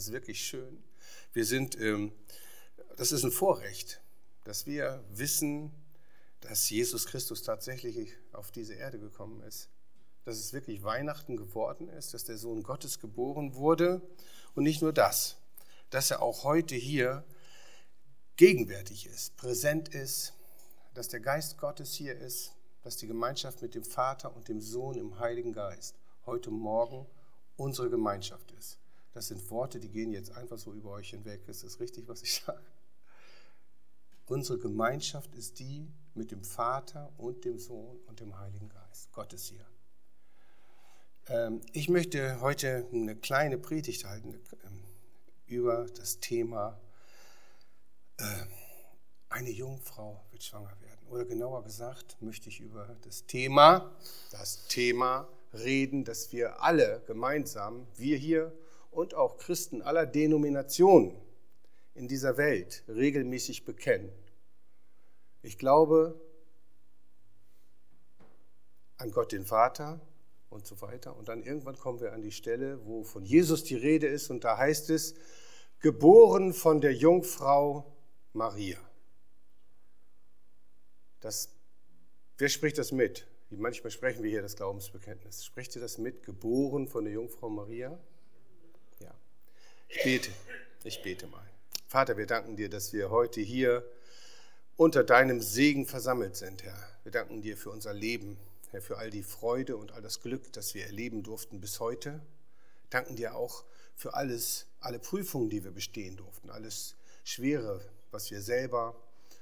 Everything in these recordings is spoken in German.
Das ist wirklich schön. Das ist ein Vorrecht, dass wir wissen, dass Jesus Christus tatsächlich auf diese Erde gekommen ist. Dass es wirklich Weihnachten geworden ist, dass der Sohn Gottes geboren wurde. Und nicht nur das, dass er auch heute hier gegenwärtig ist, präsent ist, dass der Geist Gottes hier ist, dass die Gemeinschaft mit dem Vater und dem Sohn im Heiligen Geist heute Morgen unsere Gemeinschaft ist. Das sind Worte, die gehen jetzt einfach so über euch hinweg. Ist das richtig, was ich sage? Unsere Gemeinschaft ist die mit dem Vater und dem Sohn und dem Heiligen Geist. Gott ist hier. Ich möchte heute eine kleine Predigt halten über das Thema eine Jungfrau wird schwanger werden. Oder genauer gesagt möchte ich über das Thema reden, dass wir alle gemeinsam, wir hier und auch Christen aller Denominationen in dieser Welt regelmäßig bekennen. Ich glaube an Gott den Vater und so weiter. Und dann irgendwann kommen wir an die Stelle, wo von Jesus die Rede ist und da heißt es, geboren von der Jungfrau Maria. Wer spricht das mit? Manchmal sprechen wir hier das Glaubensbekenntnis. Spricht ihr das mit? Geboren von der Jungfrau Maria? Ja. Ich bete mal. Vater, wir danken dir, dass wir heute hier unter deinem Segen versammelt sind, Herr. Wir danken dir für unser Leben, Herr, für all die Freude und all das Glück, das wir erleben durften bis heute. Wir danken dir auch für alle Prüfungen, die wir bestehen durften, alles Schwere, was wir selber,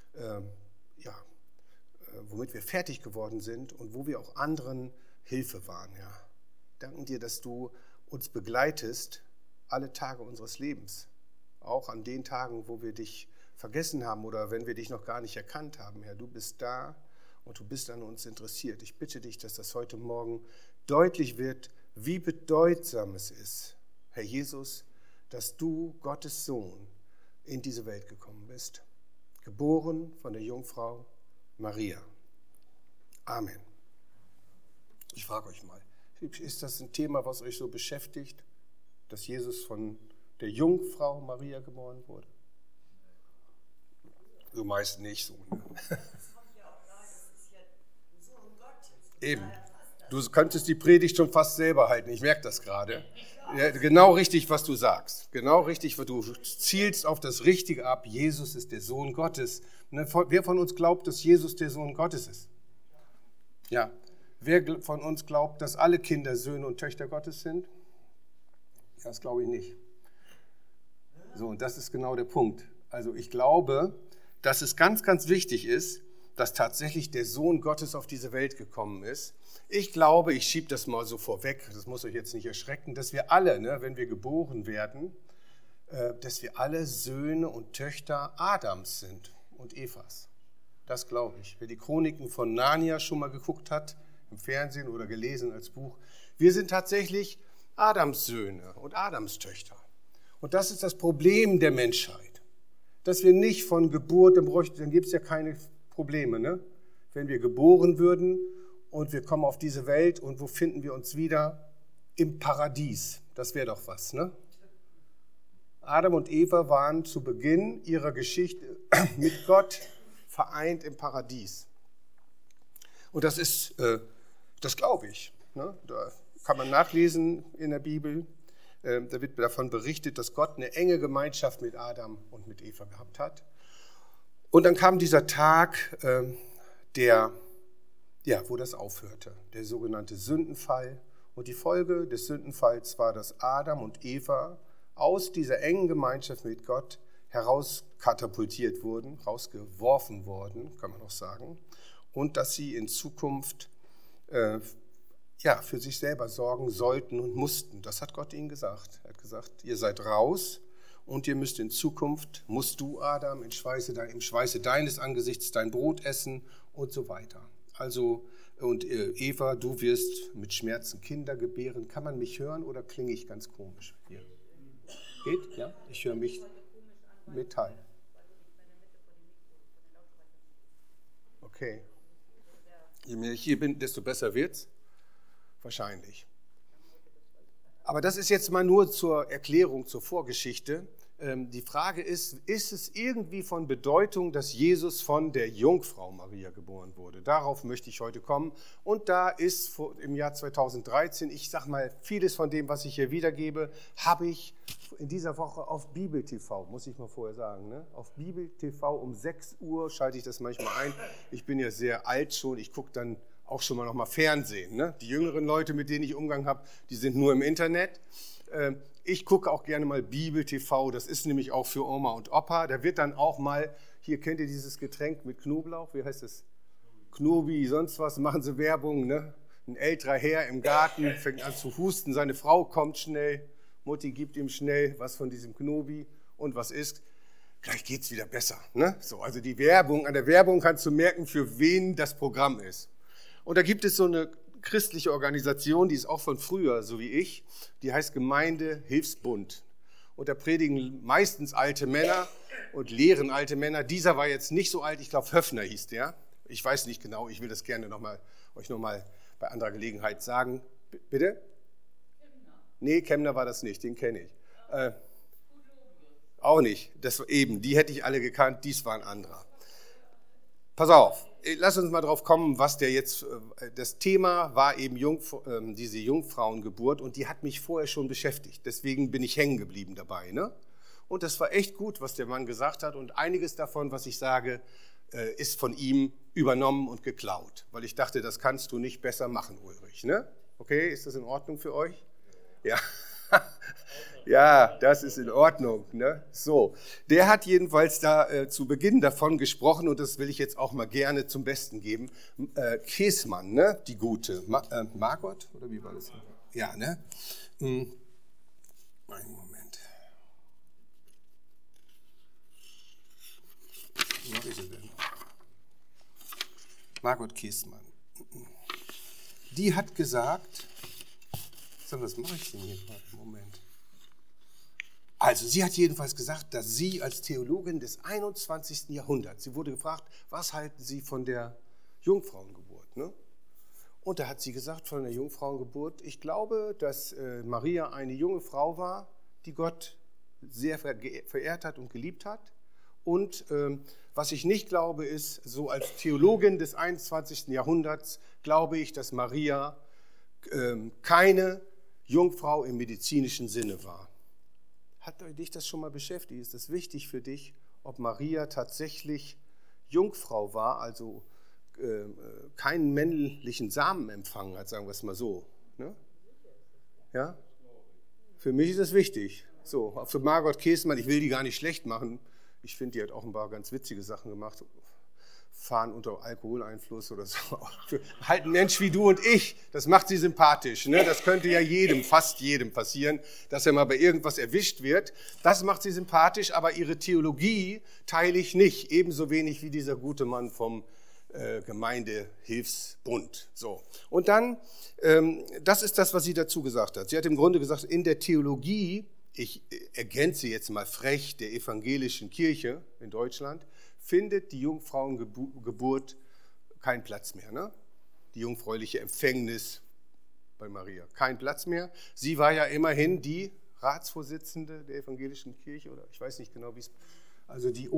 womit wir fertig geworden sind und wo wir auch anderen Hilfe waren, Herr. Wir danken dir, dass du uns begleitest alle Tage unseres Lebens, auch an den Tagen, wo wir dich vergessen haben oder wenn wir dich noch gar nicht erkannt haben, Herr. Du bist da und du bist an uns interessiert. Ich bitte dich, dass das heute Morgen deutlich wird, wie bedeutsam es ist, Herr Jesus, dass du, Gottes Sohn, in diese Welt gekommen bist, geboren von der Jungfrau Maria. Amen. Ich frage euch mal, ist das ein Thema, was euch so beschäftigt, dass Jesus von der Jungfrau Maria geboren wurde? So meist nicht so. Ne? Eben. Du könntest die Predigt schon fast selber halten. Ich merke das gerade. Ja, genau richtig, was du sagst. Genau richtig, du zielst auf das Richtige ab. Jesus ist der Sohn Gottes. Wer von uns glaubt, dass Jesus der Sohn Gottes ist? Ja. Wer von uns glaubt, dass alle Kinder Söhne und Töchter Gottes sind? Ja, das glaube ich nicht. So, und das ist genau der Punkt. Also ich glaube, dass es ganz, ganz wichtig ist, dass tatsächlich der Sohn Gottes auf diese Welt gekommen ist. Ich glaube, ich schiebe das mal so vorweg, das muss euch jetzt nicht erschrecken, dass wir alle, wenn wir geboren werden, dass wir alle Söhne und Töchter Adams sind und Evas. Das glaube ich. Wer die Chroniken von Narnia schon mal geguckt hat, im Fernsehen oder gelesen als Buch, wir sind tatsächlich Adams Söhne und Adams Töchter. Und das ist das Problem der Menschheit, dass wir nicht von Geburt, dann gibt es ja keine Probleme, ne? Wenn wir geboren würden und wir kommen auf diese Welt und wo finden wir uns wieder? Im Paradies. Das wäre doch was, ne? Adam und Eva waren zu Beginn ihrer Geschichte mit Gott vereint im Paradies. Und das glaube ich. Ne? Da kann man nachlesen in der Bibel. Da wird davon berichtet, dass Gott eine enge Gemeinschaft mit Adam und mit Eva gehabt hat. Und dann kam dieser Tag, wo das aufhörte, der sogenannte Sündenfall. Und die Folge des Sündenfalls war, dass Adam und Eva aus dieser engen Gemeinschaft mit Gott herauskatapultiert wurden, rausgeworfen wurden, kann man auch sagen, und dass sie in Zukunft für sich selber sorgen sollten und mussten. Das hat Gott ihnen gesagt. Er hat gesagt, ihr seid raus und ihr müsst in Zukunft, musst du, Adam, im Schweiße deines Angesichts dein Brot essen und so weiter. Also, und Eva, du wirst mit Schmerzen Kinder gebären. Kann man mich hören oder klinge ich ganz komisch hier? Geht? Ja? Ich höre mich mitteilen. Okay. Je mehr ich hier bin, desto besser wird's. Wahrscheinlich. Aber das ist jetzt mal nur zur Erklärung, zur Vorgeschichte. Die Frage ist es irgendwie von Bedeutung, dass Jesus von der Jungfrau Maria geboren wurde? Darauf möchte ich heute kommen. Und da ist im Jahr 2013, ich sage mal, vieles von dem, was ich hier wiedergebe, habe ich in dieser Woche auf Bibel TV, muss ich mal vorher sagen, ne? Auf Bibel TV um 6 Uhr schalte ich das manchmal ein. Ich bin ja sehr alt schon, ich gucke dann auch schon mal noch mal Fernsehen. Ne? Die jüngeren Leute, mit denen ich Umgang habe, die sind nur im Internet. Ich gucke auch gerne mal Bibel TV, das ist nämlich auch für Oma und Opa. Da wird dann auch mal, hier kennt ihr dieses Getränk mit Knoblauch, wie heißt es? Knobi, sonst was, machen sie Werbung. Ne? Ein älterer Herr im Garten fängt an zu husten, seine Frau kommt schnell, Mutti gibt ihm schnell was von diesem Knobi und was ist? Gleich geht es wieder besser. Ne? So, also die Werbung, an der Werbung kannst du merken, für wen das Programm ist. Und da gibt es so eine christliche Organisation, die ist auch von früher, so wie ich, die heißt Gemeindehilfsbund. Und da predigen meistens alte Männer und lehren alte Männer. Dieser war jetzt nicht so alt, ich glaube Höffner hieß der. Ich weiß nicht genau, ich will das gerne euch nochmal bei anderer Gelegenheit sagen. Bitte? Kemner. Nee, Kemner war das nicht, den kenne ich. Auch nicht, die hätte ich alle gekannt, dies war ein anderer. Pass auf, lass uns mal drauf kommen, was das Thema war eben diese Jungfrauengeburt und die hat mich vorher schon beschäftigt. Deswegen bin ich hängen geblieben dabei. Ne? Und das war echt gut, was der Mann gesagt hat und einiges davon, was ich sage, ist von ihm übernommen und geklaut. Weil ich dachte, das kannst du nicht besser machen, Ulrich. Ne? Okay, ist das in Ordnung für euch? Ja. Ja, das ist in Ordnung. Ne? So, der hat jedenfalls da zu Beginn davon gesprochen und das will ich jetzt auch mal gerne zum Besten geben. Käßmann, ne? Die gute. Margot, oder wie war das? Ja, ne? Einen Moment. Wo ist sie denn? Margot Käßmann. Die hat gesagt, was mache ich denn hier gerade? Moment. Also, sie hat jedenfalls gesagt, dass sie als Theologin des 21. Jahrhunderts, sie wurde gefragt, was halten Sie von der Jungfrauengeburt? Ne? Und da hat sie gesagt, von der Jungfrauengeburt, ich glaube, dass Maria eine junge Frau war, die Gott sehr verehrt hat und geliebt hat. Und was ich nicht glaube, ist, so als Theologin des 21. Jahrhunderts, glaube ich, dass Maria keine Jungfrau im medizinischen Sinne war. Hat dich das schon mal beschäftigt? Ist das wichtig für dich, ob Maria tatsächlich Jungfrau war, also keinen männlichen Samen empfangen hat, sagen wir es mal so? Ne? Ja? Für mich ist das wichtig. So, auch für Margot Käßmann, ich will die gar nicht schlecht machen. Ich finde, die hat auch ein paar ganz witzige Sachen gemacht. Fahren unter Alkoholeinfluss oder so. Halt ein Mensch wie du und ich, das macht sie sympathisch. Ne? Das könnte ja fast jedem passieren, dass er mal bei irgendwas erwischt wird. Das macht sie sympathisch, aber ihre Theologie teile ich nicht. Ebenso wenig wie dieser gute Mann vom Gemeindehilfsbund. So. Und dann, das ist das, was sie dazu gesagt hat. Sie hat im Grunde gesagt, in der Theologie, ich ergänze jetzt mal frech, der evangelischen Kirche in Deutschland, findet die Jungfrauengeburt keinen Platz mehr. Ne? Die jungfräuliche Empfängnis bei Maria, kein Platz mehr. Sie war ja immerhin die Ratsvorsitzende der evangelischen Kirche, oder ich weiß nicht genau, wie es, also die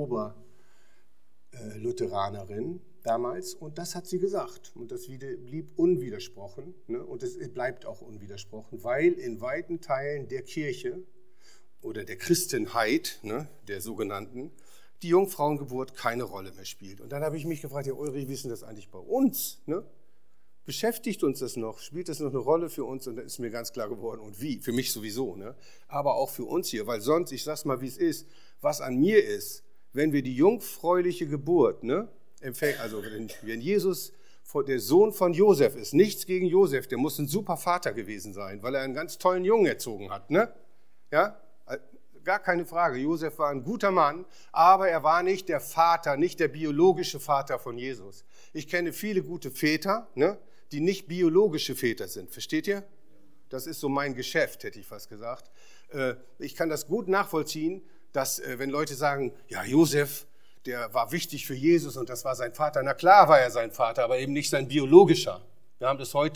Oberlutheranerin damals. Und das hat sie gesagt. Und das blieb unwidersprochen. Ne? Und es bleibt auch unwidersprochen, weil in weiten Teilen der Kirche oder der Christenheit, ne, der sogenannten, die Jungfrauengeburt keine Rolle mehr spielt. Und dann habe ich mich gefragt, ja Ulrich, wie ist denn das eigentlich bei uns? Ne? Beschäftigt uns das noch? Spielt das noch eine Rolle für uns? Und da ist mir ganz klar geworden, und wie? Für mich sowieso, ne? Aber auch für uns hier, weil sonst, ich sag's mal, wie es ist, was an mir ist, wenn wir die jungfräuliche Geburt, ne, empfängen, also wenn Jesus der Sohn von Josef ist, nichts gegen Josef, der muss ein super Vater gewesen sein, weil er einen ganz tollen Jungen erzogen hat, ne? Ja? Gar keine Frage, Josef war ein guter Mann, aber er war nicht der Vater, nicht der biologische Vater von Jesus. Ich kenne viele gute Väter, ne, die nicht biologische Väter sind, versteht ihr? Das ist so mein Geschäft, hätte ich fast gesagt. Ich kann das gut nachvollziehen, dass wenn Leute sagen, ja Josef, der war wichtig für Jesus und das war sein Vater. Na klar war er sein Vater, aber eben nicht sein biologischer. Wir haben das heute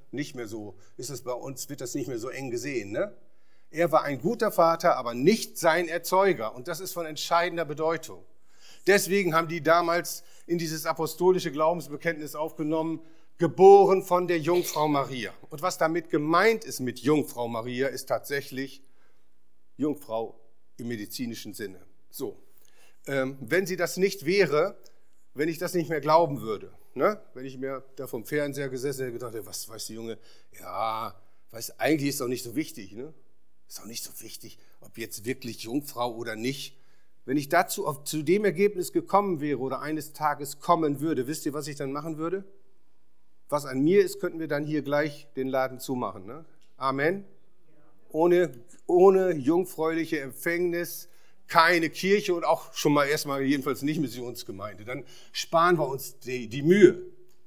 nicht mehr so, ist es bei uns, wird das nicht mehr so eng gesehen, ne? Er war ein guter Vater, aber nicht sein Erzeuger. Und das ist von entscheidender Bedeutung. Deswegen haben die damals in dieses apostolische Glaubensbekenntnis aufgenommen, geboren von der Jungfrau Maria. Und was damit gemeint ist mit Jungfrau Maria, ist tatsächlich Jungfrau im medizinischen Sinne. So, wenn sie das nicht wäre, wenn ich das nicht mehr glauben würde, ne? Wenn ich mir da vom Fernseher gesessen hätte, gedacht, was weiß die Junge, ja, weiß, eigentlich ist doch nicht so wichtig, ne? Ist auch nicht so wichtig, ob jetzt wirklich Jungfrau oder nicht. Wenn ich dazu zu dem Ergebnis gekommen wäre oder eines Tages kommen würde, wisst ihr, was ich dann machen würde? Was an mir ist, könnten wir dann hier gleich den Laden zumachen. Ne? Amen. Ohne jungfräuliche Empfängnis, keine Kirche und auch schon mal erstmal jedenfalls nicht Missionsgemeinde. Dann sparen wir uns die Mühe.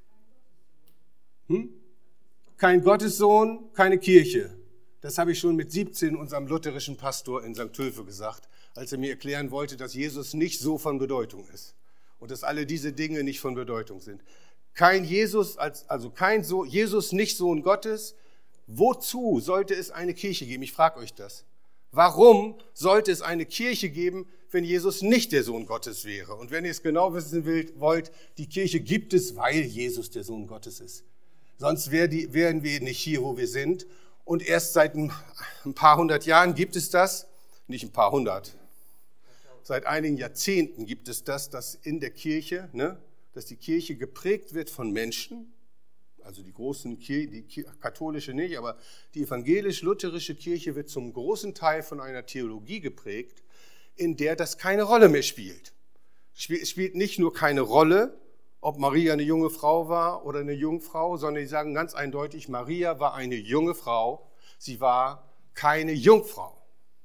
Kein Gottessohn, keine Kirche. Das habe ich schon mit 17 unserem lutherischen Pastor in St. Hülfe gesagt, als er mir erklären wollte, dass Jesus nicht so von Bedeutung ist und dass alle diese Dinge nicht von Bedeutung sind. Kein Jesus, Jesus nicht Sohn Gottes. Wozu sollte es eine Kirche geben? Ich frage euch das. Warum sollte es eine Kirche geben, wenn Jesus nicht der Sohn Gottes wäre? Und wenn ihr es genau wissen wollt, die Kirche gibt es, weil Jesus der Sohn Gottes ist. Sonst wären wir nicht hier, wo wir sind. Und erst seit ein paar hundert Jahren gibt es das, nicht ein paar hundert, seit einigen Jahrzehnten gibt es das, dass in der Kirche, ne, dass die Kirche geprägt wird von Menschen, also die großen Kirche, die katholische nicht, aber die evangelisch-lutherische Kirche wird zum großen Teil von einer Theologie geprägt, in der das keine Rolle mehr spielt. Es spielt nicht nur keine Rolle, ob Maria eine junge Frau war oder eine Jungfrau, sondern die sagen ganz eindeutig, Maria war eine junge Frau, sie war keine Jungfrau.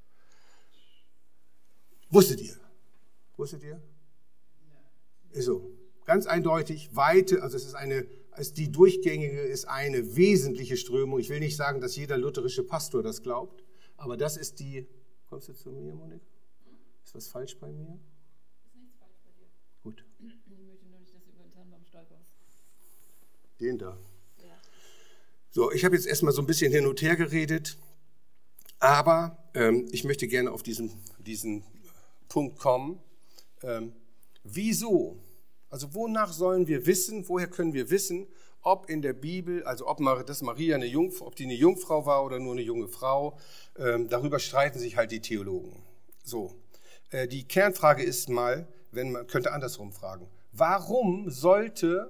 Wusstet ihr? Ist so. Ganz eindeutig, die durchgängige ist eine wesentliche Strömung. Ich will nicht sagen, dass jeder lutherische Pastor das glaubt, aber das ist die, kommst du zu mir, Monika? Ist was falsch bei mir? Ist nichts falsch bei dir. Gut. Ich möchte nur nicht, dass du über den Tannenbaum stolperst. Den da. Ja. So, ich habe jetzt erstmal so ein bisschen hin und her geredet, aber ich möchte gerne auf diesen Punkt kommen. Wieso? Also wonach sollen wir wissen, woher können wir wissen, ob in der Bibel, also ob Maria ob die eine Jungfrau war oder nur eine junge Frau, darüber streiten sich halt die Theologen. So, die Kernfrage ist mal, man könnte andersrum fragen, warum sollte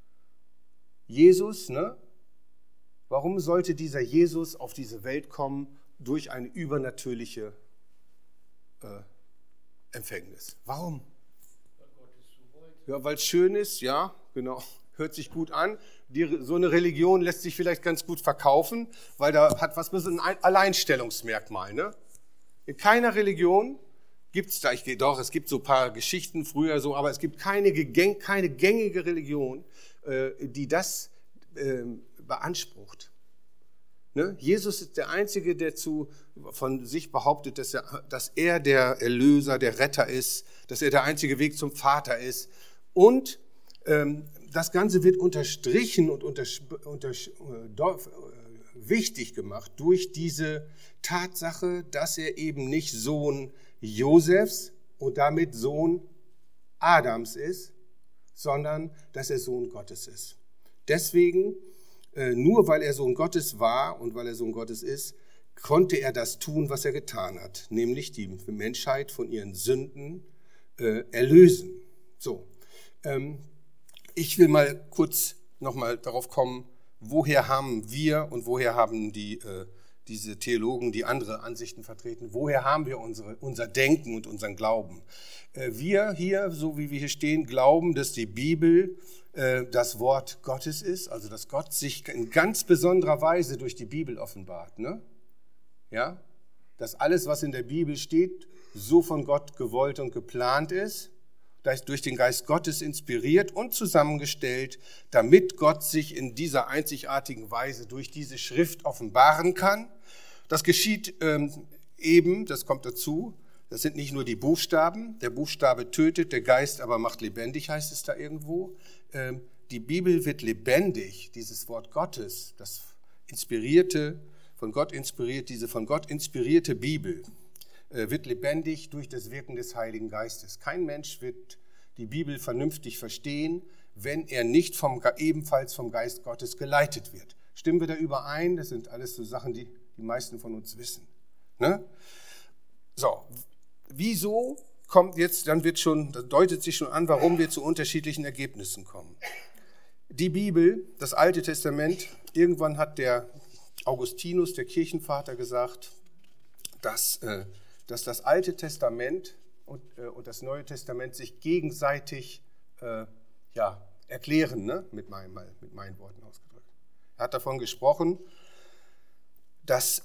dieser Jesus auf diese Welt kommen durch eine übernatürliche Empfängnis? Warum? Ja, weil es schön ist, ja, genau, hört sich gut an. So eine Religion lässt sich vielleicht ganz gut verkaufen, weil da hat ein Alleinstellungsmerkmal. Ne? In keiner Religion gibt es da, es gibt so ein paar Geschichten früher so, aber es gibt keine gängige Religion, die das beansprucht. Ne? Jesus ist der Einzige, der von sich behauptet, dass er der Erlöser, der Retter ist, dass er der einzige Weg zum Vater ist. Und das Ganze wird unterstrichen und wichtig gemacht durch diese Tatsache, dass er eben nicht Sohn Josefs und damit Sohn Adams ist, sondern dass er Sohn Gottes ist. Deswegen, nur weil er Sohn Gottes war und weil er Sohn Gottes ist, konnte er das tun, was er getan hat, nämlich die Menschheit von ihren Sünden erlösen. So, ich will mal kurz nochmal darauf kommen, woher haben wir und woher haben diese Theologen, die andere Ansichten vertreten, woher haben wir unser Denken und unseren Glauben? Wir hier, so wie wir hier stehen, glauben, dass die Bibel das Wort Gottes ist, also dass Gott sich in ganz besonderer Weise durch die Bibel offenbart. Ne? Ja? Dass alles, was in der Bibel steht, so von Gott gewollt und geplant ist, durch den Geist Gottes inspiriert und zusammengestellt, damit Gott sich in dieser einzigartigen Weise durch diese Schrift offenbaren kann. Das geschieht das kommt dazu, das sind nicht nur die Buchstaben, der Buchstabe tötet, der Geist aber macht lebendig, heißt es da irgendwo. Die Bibel wird lebendig, dieses Wort Gottes, das von Gott inspirierte Bibel wird lebendig durch das Wirken des Heiligen Geistes. Kein Mensch wird die Bibel vernünftig verstehen, wenn er nicht ebenfalls vom Geist Gottes geleitet wird. Stimmen wir da überein? Das sind alles so Sachen, die die meisten von uns wissen. Ne? So, wieso kommt jetzt, das deutet sich schon an, warum wir zu unterschiedlichen Ergebnissen kommen. Die Bibel, das Alte Testament, irgendwann hat der Augustinus, der Kirchenvater, gesagt, dass das Alte Testament und das Neue Testament sich gegenseitig erklären, ne? mit meinen Worten ausgedrückt. Er hat davon gesprochen, dass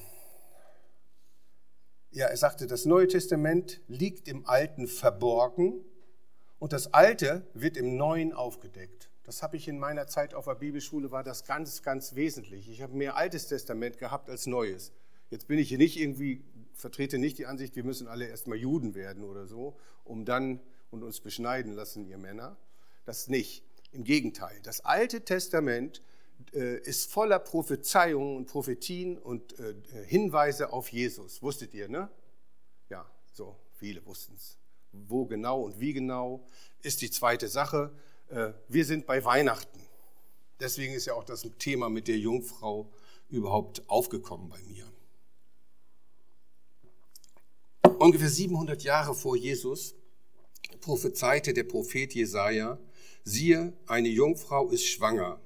er sagte, das Neue Testament liegt im Alten verborgen und das Alte wird im Neuen aufgedeckt. Das habe ich in meiner Zeit auf der Bibelschule, war das ganz, ganz wesentlich. Ich habe mehr Altes Testament gehabt als Neues. Jetzt bin ich hier nicht vertrete nicht die Ansicht, wir müssen alle erstmal Juden werden oder so, und uns beschneiden lassen, ihr Männer. Das nicht. Im Gegenteil. Das Alte Testament ist voller Prophezeiungen und Prophetien und Hinweise auf Jesus. Wusstet ihr, ne? Ja, so, viele wussten es. Wo genau und wie genau ist die zweite Sache. Wir sind bei Weihnachten. Deswegen ist ja auch das Thema mit der Jungfrau überhaupt aufgekommen bei mir. Ungefähr 700 Jahre vor Jesus prophezeite der Prophet Jesaja: Siehe, eine Jungfrau ist schwanger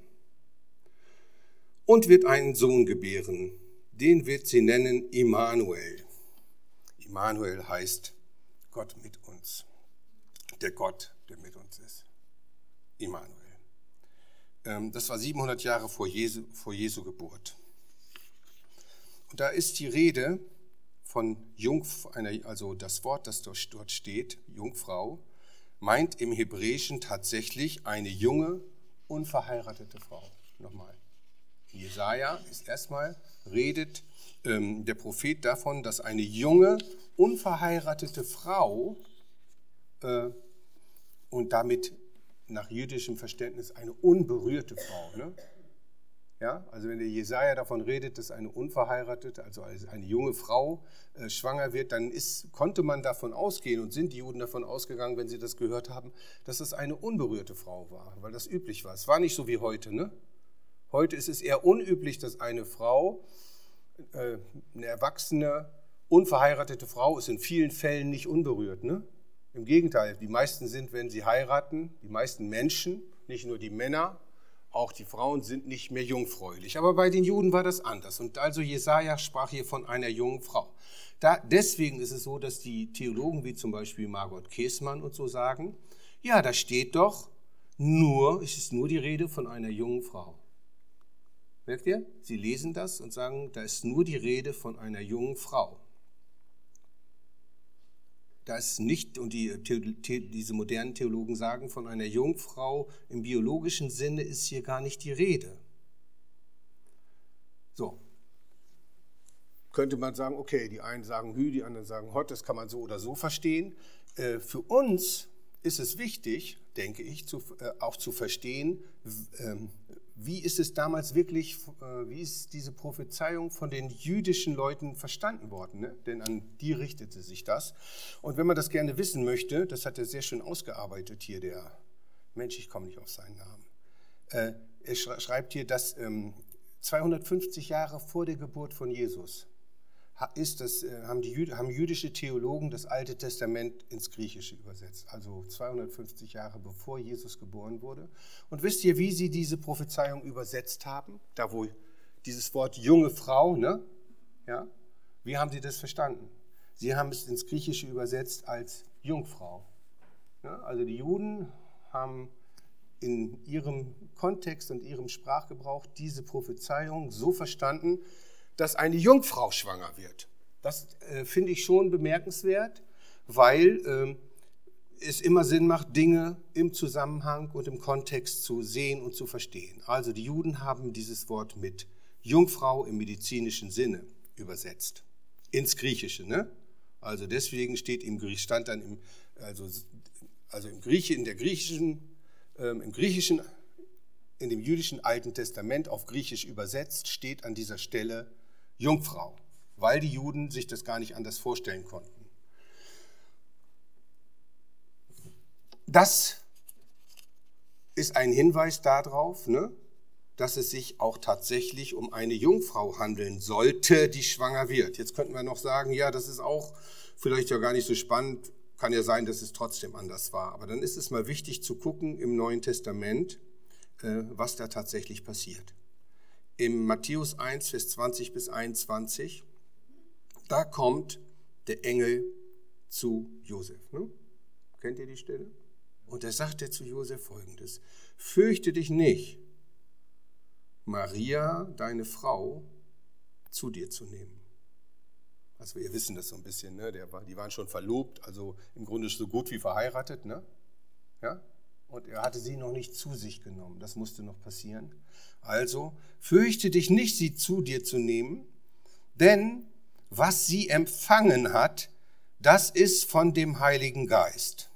und wird einen Sohn gebären. Den wird sie nennen Immanuel. Immanuel heißt Gott mit uns. Der Gott, der mit uns ist. Immanuel. Das war 700 Jahre vor Jesu Geburt. Und da ist die Rede von also das Wort, das dort steht, Jungfrau, meint im Hebräischen tatsächlich eine junge, unverheiratete Frau. Nochmal. Jesaja ist redet der Prophet davon, dass eine junge, unverheiratete Frau und damit nach jüdischem Verständnis eine unberührte Frau. Ne? Ja, also wenn der Jesaja davon redet, dass eine unverheiratete, also eine junge Frau schwanger wird, dann konnte man davon ausgehen und sind die Juden davon ausgegangen, wenn sie das gehört haben, dass es eine unberührte Frau war, weil das üblich war. Es war nicht so wie heute. Ne? Heute ist es eher unüblich, dass eine Frau, eine erwachsene, unverheiratete Frau ist in vielen Fällen nicht unberührt. Ne? Im Gegenteil, die meisten sind, wenn sie heiraten, die meisten Menschen, nicht nur die Männer, auch die Frauen sind nicht mehr jungfräulich. Aber bei den Juden war das anders. Und also Jesaja sprach hier von einer jungen Frau. Deswegen ist es so, dass die Theologen wie zum Beispiel Margot Käßmann und so sagen, ja, da steht doch es ist nur die Rede von einer jungen Frau. Merkt ihr? Sie lesen das und sagen, da ist nur die Rede von einer jungen Frau. Da ist nicht, und diese modernen Theologen sagen, von einer Jungfrau im biologischen Sinne ist hier gar nicht die Rede. So. Könnte man sagen, okay, die einen sagen hü, die anderen sagen hot, das kann man so oder so verstehen. Für uns ist es wichtig, denke ich, auch zu verstehen, wie ist es damals wirklich, wie ist diese Prophezeiung von den jüdischen Leuten verstanden worden? Ne? Denn an die richtete sich das. Und wenn man das gerne wissen möchte, das hat er sehr schön ausgearbeitet hier, der Mensch, ich komme nicht auf seinen Namen. Er schreibt hier, dass 250 Jahre vor der Geburt von Jesus haben jüdische Theologen das Alte Testament ins Griechische übersetzt, also 250 Jahre bevor Jesus geboren wurde. Und wisst ihr, wie sie diese Prophezeiung übersetzt haben? Da wo dieses Wort junge Frau, ne? Ja? Wie haben sie das verstanden? Sie haben es ins Griechische übersetzt als Jungfrau. Ja? Also die Juden haben in ihrem Kontext und ihrem Sprachgebrauch diese Prophezeiung so verstanden, dass eine Jungfrau schwanger wird. Das finde ich schon bemerkenswert, weil es immer Sinn macht, Dinge im Zusammenhang und im Kontext zu sehen und zu verstehen. Also die Juden haben dieses Wort mit Jungfrau im medizinischen Sinne übersetzt, ins Griechische. Ne? Also deswegen im Griechischen in dem jüdischen Alten Testament auf Griechisch übersetzt, steht an dieser Stelle Jungfrau, weil die Juden sich das gar nicht anders vorstellen konnten. Das ist ein Hinweis darauf, dass es sich auch tatsächlich um eine Jungfrau handeln sollte, die schwanger wird. Jetzt könnten wir noch sagen, ja, das ist auch vielleicht ja gar nicht so spannend, kann ja sein, dass es trotzdem anders war. Aber dann ist es mal wichtig zu gucken im Neuen Testament, was da tatsächlich passiert. Im Matthäus 1, Vers 20 bis 21, da kommt der Engel zu Josef. Ne? Kennt ihr die Stelle? Und da sagt er zu Josef Folgendes: Fürchte dich nicht, Maria, deine Frau, zu dir zu nehmen. Also wir wissen das so ein bisschen, ne? Die waren schon verlobt, also im Grunde so gut wie verheiratet, ne? Ja? Und er hatte sie noch nicht zu sich genommen, das musste noch passieren. Also, fürchte dich nicht, sie zu dir zu nehmen, denn was sie empfangen hat, das ist von dem Heiligen Geist.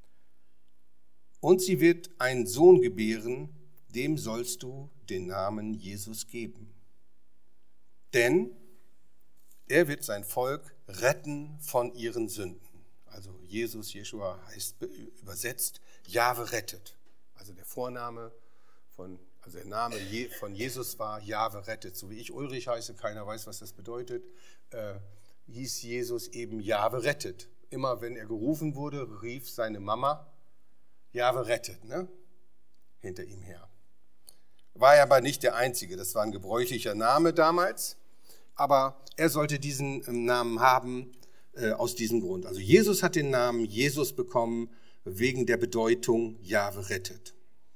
Und sie wird einen Sohn gebären, dem sollst du den Namen Jesus geben. Denn er wird sein Volk retten von ihren Sünden. Also Jesus, Jeschua heißt übersetzt, Jahwe rettet. Also der Vorname der Name von Jesus war Jahwe rettet. So wie ich Ulrich heiße, keiner weiß, was das bedeutet, hieß Jesus eben Jahwe rettet. Immer wenn er gerufen wurde, rief seine Mama Jahwe rettet, hinter ihm her. War er aber nicht der Einzige, das war ein gebräuchlicher Name damals, aber er sollte diesen Namen haben aus diesem Grund. Also Jesus hat den Namen Jesus bekommen wegen der Bedeutung Jahwe rettet.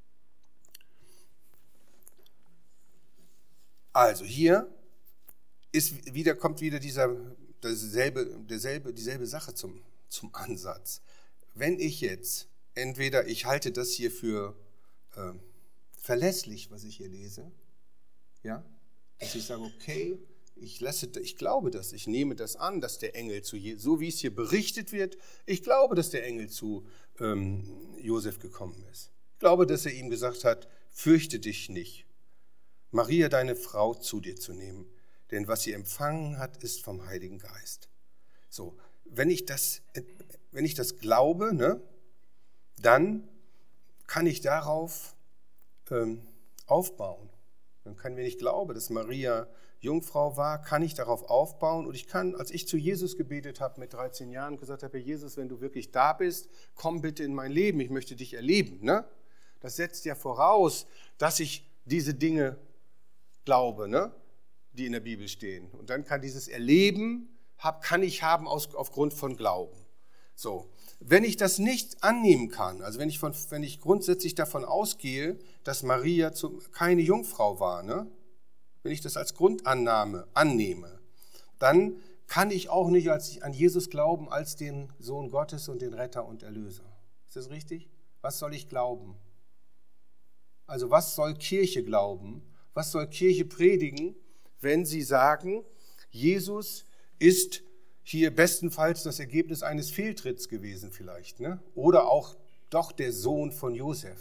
Also hier kommt wieder dieselbe Sache zum Ansatz. Wenn ich jetzt entweder ich halte das hier für verlässlich, was ich hier lese, ja, dass ich sage, okay, ich glaube das, ich nehme das an, dass der Engel so wie es hier berichtet wird, ich glaube, dass der Engel zu Josef gekommen ist. Ich glaube, dass er ihm gesagt hat, fürchte dich nicht, Maria, deine Frau, zu dir zu nehmen, denn was sie empfangen hat, ist vom Heiligen Geist. So, wenn ich das glaube, dann kann ich darauf aufbauen. Dann kann, wenn ich glaube, dass Maria Jungfrau war, kann ich darauf aufbauen. Und ich kann, als ich zu Jesus gebetet habe mit 13 Jahren, gesagt habe, Jesus, wenn du wirklich da bist, komm bitte in mein Leben, ich möchte dich erleben. Das setzt ja voraus, dass ich diese Dinge glaube, die in der Bibel stehen. Und dann kann dieses Erleben, kann ich haben aufgrund von Glauben. So, wenn ich das nicht annehmen kann, also wenn ich grundsätzlich davon ausgehe, dass Maria keine Jungfrau war, wenn ich das als Grundannahme annehme, dann kann ich auch nicht an Jesus glauben als den Sohn Gottes und den Retter und Erlöser. Ist das richtig? Was soll ich glauben? Also was soll Kirche glauben? Was soll Kirche predigen, wenn sie sagen, Jesus ist hier bestenfalls das Ergebnis eines Fehltritts gewesen vielleicht, oder auch doch der Sohn von Josef.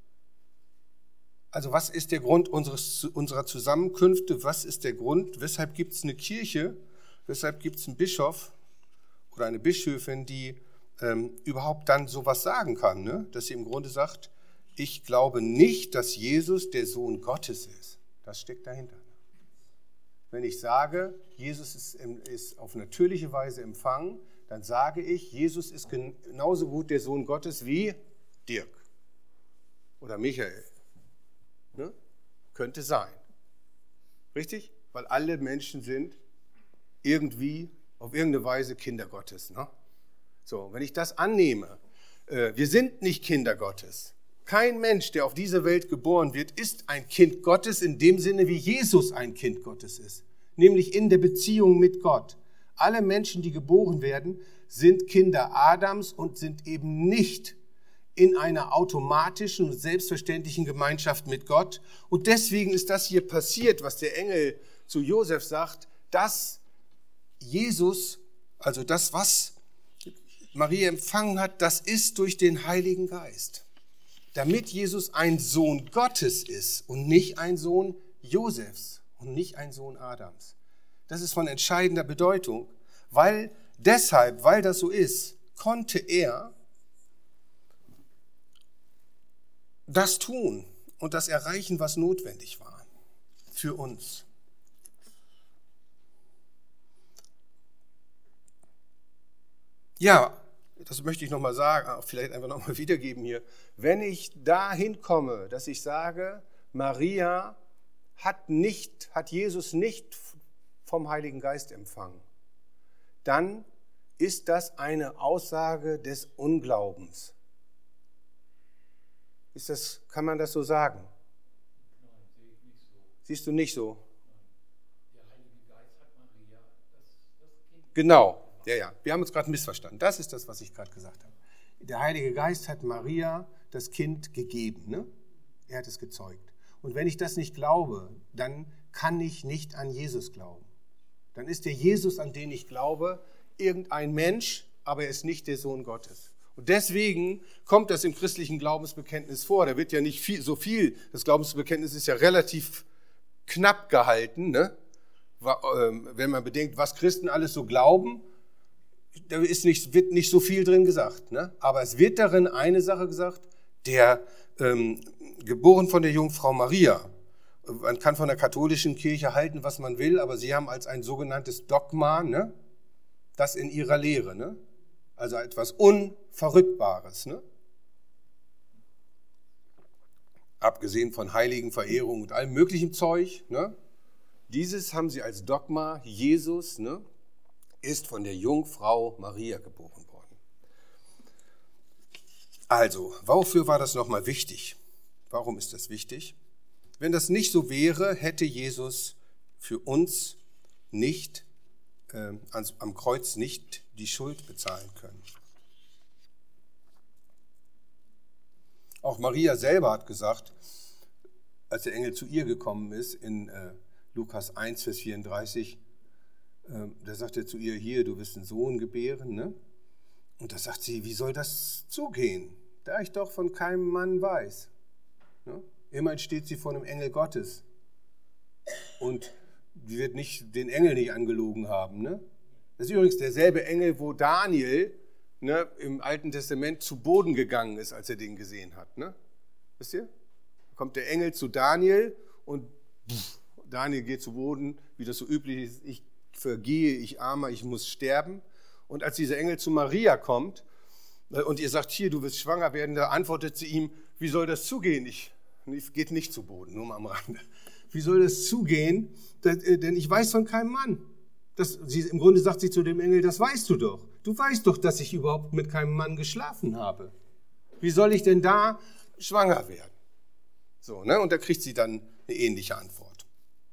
Also was ist der Grund unserer Zusammenkünfte? Was ist der Grund? Weshalb gibt es eine Kirche? Weshalb gibt es einen Bischof oder eine Bischöfin, die überhaupt dann sowas sagen kann, dass sie im Grunde sagt, ich glaube nicht, dass Jesus der Sohn Gottes ist. Das steckt dahinter. Wenn ich sage, Jesus ist auf natürliche Weise empfangen, dann sage ich, Jesus ist genauso gut der Sohn Gottes wie Dirk oder Michael. Könnte sein. Richtig? Weil alle Menschen sind irgendwie auf irgendeine Weise Kinder Gottes. So, wenn ich das annehme, wir sind nicht Kinder Gottes. Kein Mensch, der auf diese Welt geboren wird, ist ein Kind Gottes in dem Sinne, wie Jesus ein Kind Gottes ist. Nämlich in der Beziehung mit Gott. Alle Menschen, die geboren werden, sind Kinder Adams und sind eben nicht in einer automatischen und selbstverständlichen Gemeinschaft mit Gott. Und deswegen ist das hier passiert, was der Engel zu Josef sagt, dass Jesus, also das, was Maria empfangen hat, das ist durch den Heiligen Geist. damit Jesus ein Sohn Gottes ist und nicht ein Sohn Josefs und nicht ein Sohn Adams. Das ist von entscheidender Bedeutung, weil das so ist, konnte er das tun und das erreichen, was notwendig war für uns. Ja, das möchte ich nochmal sagen, vielleicht einfach nochmal wiedergeben hier. Wenn ich dahin komme, dass ich sage, Maria hat Jesus nicht vom Heiligen Geist empfangen, dann ist das eine Aussage des Unglaubens. Kann man das so sagen? Nein, sehe ich nicht so. Siehst du nicht so? Nein. Der Heilige Geist hat Maria das Kind. Genau, ja. Wir haben uns gerade missverstanden. Das ist das, was ich gerade gesagt habe. Der Heilige Geist hat Maria das Kind gegeben. Ne? Er hat es gezeugt. Und wenn ich das nicht glaube, dann kann ich nicht an Jesus glauben. Dann ist der Jesus, an den ich glaube, irgendein Mensch, aber er ist nicht der Sohn Gottes. Und deswegen kommt das im christlichen Glaubensbekenntnis vor. Da wird ja nicht so viel, das Glaubensbekenntnis ist ja relativ knapp gehalten, ne? Wenn man bedenkt, was Christen alles so glauben, da wird nicht so viel drin gesagt. Ne? Aber es wird darin eine Sache gesagt, der geboren von der Jungfrau Maria. Man kann von der katholischen Kirche halten, was man will, aber sie haben als ein sogenanntes Dogma, ne? Das in ihrer Lehre, ne? Also etwas Unverrückbares, ne? Abgesehen von Heiligenverehrung und allem möglichen Zeug, ne? Dieses haben sie als Dogma, Jesus, ne, ist von der Jungfrau Maria geboren worden. Also, wofür war das nochmal wichtig? Warum ist das wichtig? Wenn das nicht so wäre, hätte Jesus für uns nicht am Kreuz nicht die Schuld bezahlen können. Auch Maria selber hat gesagt, als der Engel zu ihr gekommen ist, in Lukas 1, Vers 34, da sagt er zu ihr, hier, du wirst einen Sohn gebären. Ne? Und da sagt sie, wie soll das zugehen, da ich doch von keinem Mann weiß. Ne? Immerhin steht sie vor einem Engel Gottes. Und die wird den Engel nicht angelogen haben. Ne? Das ist übrigens derselbe Engel, wo Daniel, ne, im Alten Testament zu Boden gegangen ist, als er den gesehen hat. Ne? Wisst ihr? Da kommt der Engel zu Daniel und Daniel geht zu Boden, wie das so üblich ist. Ich vergehe, ich armer, ich muss sterben. Und als dieser Engel zu Maria kommt und ihr sagt, hier, du wirst schwanger werden, da antwortet sie ihm, wie soll das zugehen? Geht nicht zu Boden, nur mal am Rande. Wie soll das zugehen? Denn ich weiß von keinem Mann. Im Grunde sagt sie zu dem Engel, das weißt du doch. Du weißt doch, dass ich überhaupt mit keinem Mann geschlafen habe. Wie soll ich denn da schwanger werden? So, ne? Und da kriegt sie dann eine ähnliche Antwort.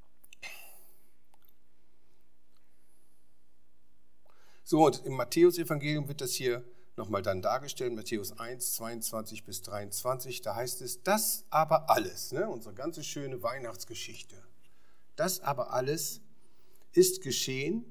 So, und im Matthäus-Evangelium wird das hier nochmal dann dargestellt, Matthäus 1, 22 bis 23, da heißt es, das aber alles, ne, unsere ganze schöne Weihnachtsgeschichte, das aber alles ist geschehen,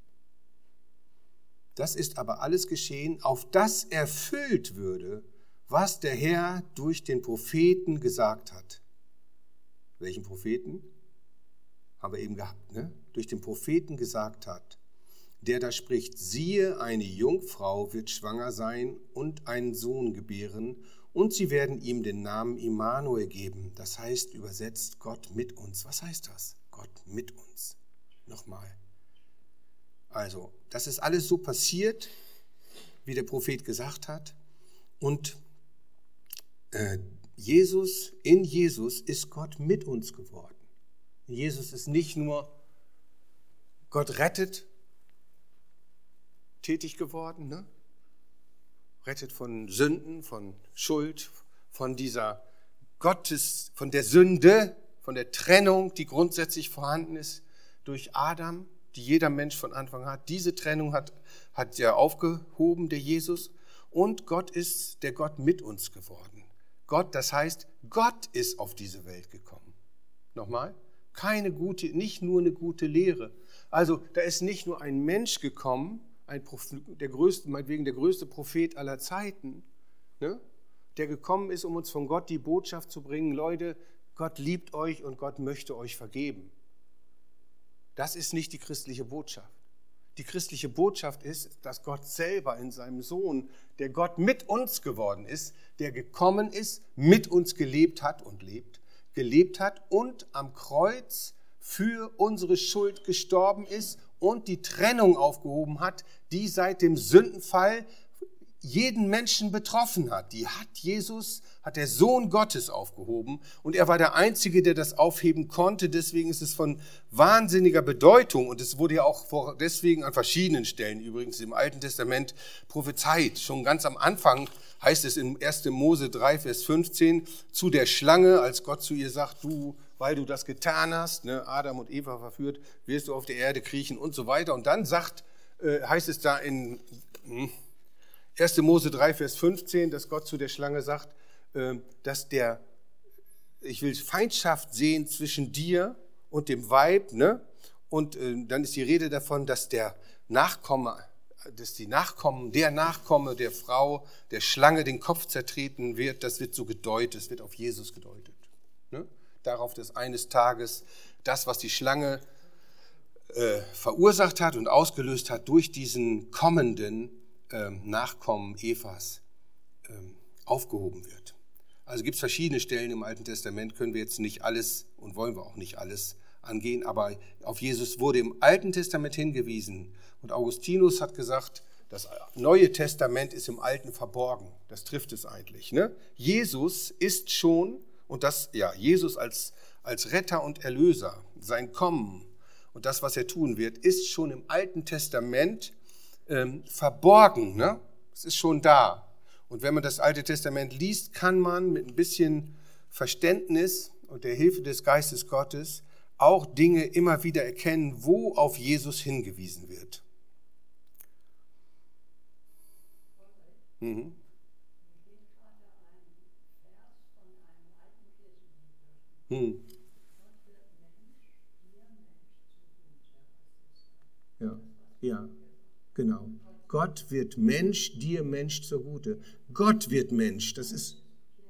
auf das erfüllt würde, was der Herr durch den Propheten gesagt hat. Welchen Propheten? Haben wir eben gehabt, ne? Durch den Propheten gesagt hat, der da spricht, siehe, eine Jungfrau wird schwanger sein und einen Sohn gebären, und sie werden ihm den Namen Immanuel geben. Das heißt übersetzt Gott mit uns. Was heißt das? Gott mit uns. Nochmal. Also, das ist alles so passiert, wie der Prophet gesagt hat. Und in Jesus ist Gott mit uns geworden. Jesus ist nicht nur Gott rettet, tätig geworden, ne? Rettet von Sünden, von Schuld, von der Sünde, von der Trennung, die grundsätzlich vorhanden ist durch Adam, die jeder Mensch von Anfang hat. Diese Trennung hat ja aufgehoben, der Jesus. Und Gott ist der Gott mit uns geworden. Gott, das heißt, Gott ist auf diese Welt gekommen. Nochmal, nicht nur eine gute Lehre. Also da ist nicht nur ein Mensch gekommen, meinetwegen der größte Prophet aller Zeiten, ne? der gekommen ist, um uns von Gott die Botschaft zu bringen, Leute, Gott liebt euch und Gott möchte euch vergeben. Das ist nicht die christliche Botschaft. Die christliche Botschaft ist, dass Gott selber in seinem Sohn, der Gott mit uns geworden ist, der gekommen ist, mit uns gelebt hat und gelebt hat und am Kreuz für unsere Schuld gestorben ist und die Trennung aufgehoben hat, die seit dem Sündenfall jeden Menschen betroffen hat. Die hat der Sohn Gottes aufgehoben und er war der Einzige, der das aufheben konnte. Deswegen ist es von wahnsinniger Bedeutung und es wurde ja auch deswegen an verschiedenen Stellen übrigens im Alten Testament prophezeit. Schon ganz am Anfang heißt es in 1. Mose 3, Vers 15, zu der Schlange, als Gott zu ihr sagt, weil du das getan hast, ne, Adam und Eva verführt, wirst du auf der Erde kriechen und so weiter. Und dann heißt es da in 1. Mose 3, Vers 15, dass Gott zu der Schlange sagt, dass ich will Feindschaft sehen zwischen dir und dem Weib, ne? Und dann ist die Rede davon, dass der Nachkomme der Frau, der Schlange den Kopf zertreten wird. Das wird so gedeutet, es wird auf Jesus gedeutet. Ne? Darauf, dass eines Tages das, was die Schlange verursacht hat und ausgelöst hat durch diesen kommenden Nachkommen Evas aufgehoben wird. Also gibt es verschiedene Stellen im Alten Testament, können wir jetzt nicht alles und wollen wir auch nicht alles angehen, aber auf Jesus wurde im Alten Testament hingewiesen. Und Augustinus hat gesagt, das Neue Testament ist im Alten verborgen. Das trifft es eigentlich. Ne? Jesus ist schon, Jesus als Retter und Erlöser, sein Kommen und das, was er tun wird, ist schon im Alten Testament verborgen. Ne? Es ist schon da. Und wenn man das Alte Testament liest, kann man mit ein bisschen Verständnis und der Hilfe des Geistes Gottes auch Dinge immer wieder erkennen, wo auf Jesus hingewiesen wird. Mhm. Ja, genau. Gott wird Mensch, dir Mensch zugute. Gott wird Mensch, das ist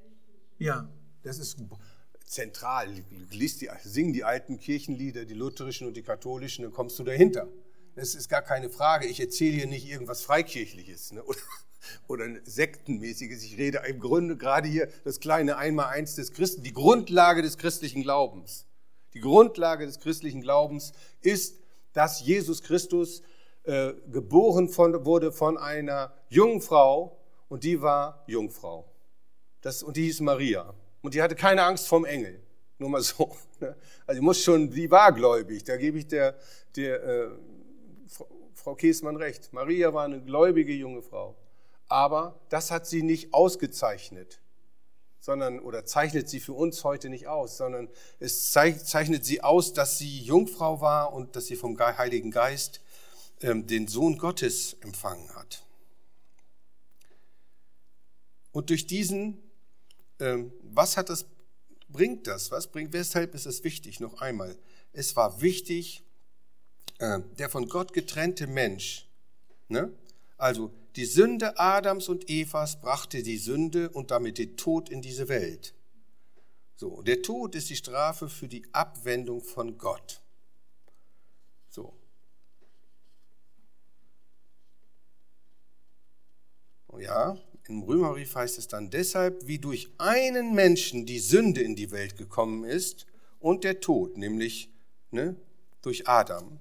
zentral. Sing die alten Kirchenlieder, die lutherischen und die katholischen, dann kommst du dahinter. Das ist gar keine Frage. Ich erzähle hier nicht irgendwas Freikirchliches, ne? Oder Sektenmäßiges. Ich rede im Grunde gerade hier das kleine Einmaleins des Christen, die Grundlage des christlichen Glaubens. Die Grundlage des christlichen Glaubens ist, dass Jesus Christus geboren wurde von einer jungen Frau und die war Jungfrau. Und die hieß Maria. Und die hatte keine Angst vorm Engel. Nur mal so. Also die war gläubig. Da gebe ich der Frau Käßmann recht. Maria war eine junge Frau. Aber das hat sie nicht ausgezeichnet, oder zeichnet sie für uns heute nicht aus, sondern es zeichnet sie aus, dass sie Jungfrau war und dass sie vom Heiligen Geist den Sohn Gottes empfangen hat. Und durch diesen, weshalb ist es wichtig? Noch einmal, es war wichtig, der von Gott getrennte Mensch, ne? Also die Sünde Adams und Evas brachte die Sünde und damit den Tod in diese Welt. So, der Tod ist die Strafe für die Abwendung von Gott. So. Ja, im Römerbrief heißt es dann deshalb, wie durch einen Menschen die Sünde in die Welt gekommen ist und der Tod, nämlich durch Adam.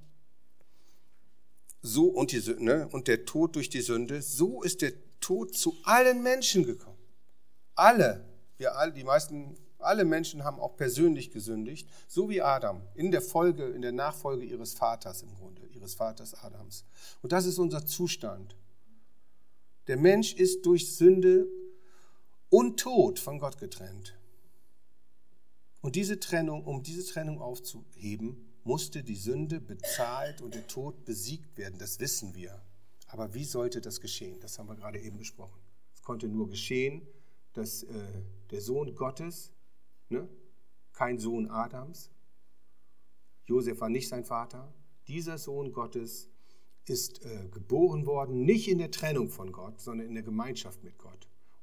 So und der Tod durch die Sünde, so ist der Tod zu allen Menschen gekommen. Alle Menschen haben auch persönlich gesündigt, so wie Adam, in der Nachfolge ihres Vaters im Grunde, ihres Vaters Adams. Und das ist unser Zustand. Der Mensch ist durch Sünde und Tod von Gott getrennt. Und um diese Trennung aufzuheben, musste die Sünde bezahlt und der Tod besiegt werden. Das wissen wir. Aber wie sollte das geschehen? Das haben wir gerade eben besprochen. Es konnte nur geschehen, dass der Sohn Gottes, kein Sohn Adams, Josef war nicht sein Vater, dieser Sohn Gottes ist geboren worden, nicht in der Trennung von Gott, sondern in der Gemeinschaft mit Gott.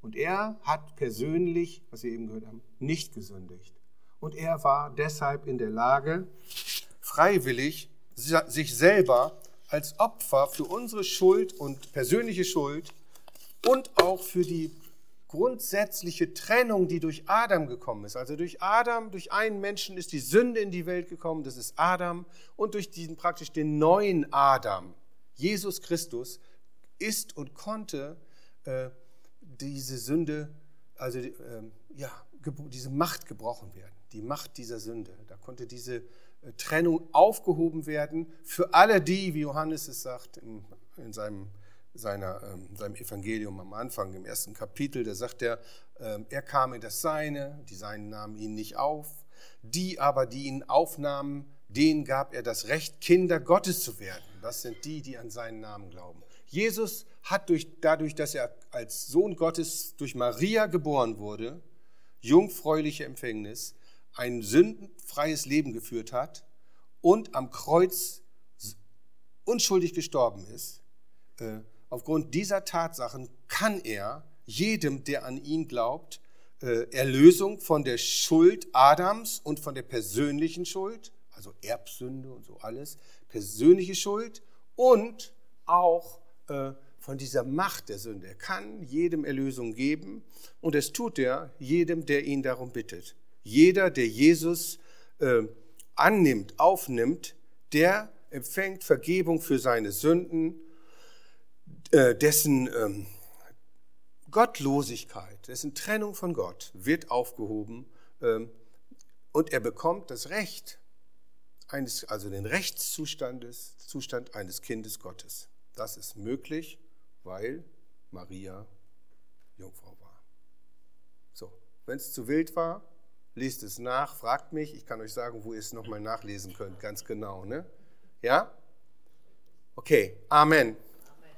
Und er hat persönlich, was wir eben gehört haben, nicht gesündigt. Und er war deshalb in der Lage, freiwillig sich selber als Opfer für unsere Schuld und persönliche Schuld und auch für die grundsätzliche Trennung, die durch Adam gekommen ist. Also durch Adam, durch einen Menschen ist die Sünde in die Welt gekommen, das ist Adam. Und durch diesen praktisch den neuen Adam, Jesus Christus, ist und konnte diese Sünde, also diese Macht gebrochen werden. Die Macht dieser Sünde. Da konnte diese Trennung aufgehoben werden für alle die, wie Johannes es sagt in seinem Evangelium am Anfang, im 1. Kapitel, da sagt er kam in das Seine, die Seinen nahmen ihn nicht auf, die aber, die ihn aufnahmen, denen gab er das Recht, Kinder Gottes zu werden. Das sind die, die an seinen Namen glauben. Jesus hat dadurch, dass er als Sohn Gottes durch Maria geboren wurde, jungfräuliche Empfängnis, ein sündenfreies Leben geführt hat und am Kreuz unschuldig gestorben ist. Aufgrund dieser Tatsachen kann er jedem, der an ihn glaubt, Erlösung von der Schuld Adams und von der persönlichen Schuld, also Erbsünde und so alles, persönliche Schuld und auch von dieser Macht der Sünde. Er kann jedem Erlösung geben und es tut er jedem, der ihn darum bittet. Jeder, der Jesus annimmt, aufnimmt, der empfängt Vergebung für seine Sünden, dessen Gottlosigkeit, dessen Trennung von Gott wird aufgehoben und er bekommt das Recht, also den Rechtszustand eines Kindes Gottes. Das ist möglich, weil Maria Jungfrau war. So, wenn es zu wild war, lest es nach, fragt mich, ich kann euch sagen, wo ihr es nochmal nachlesen könnt, ganz genau. Ne? Ja? Okay, Amen.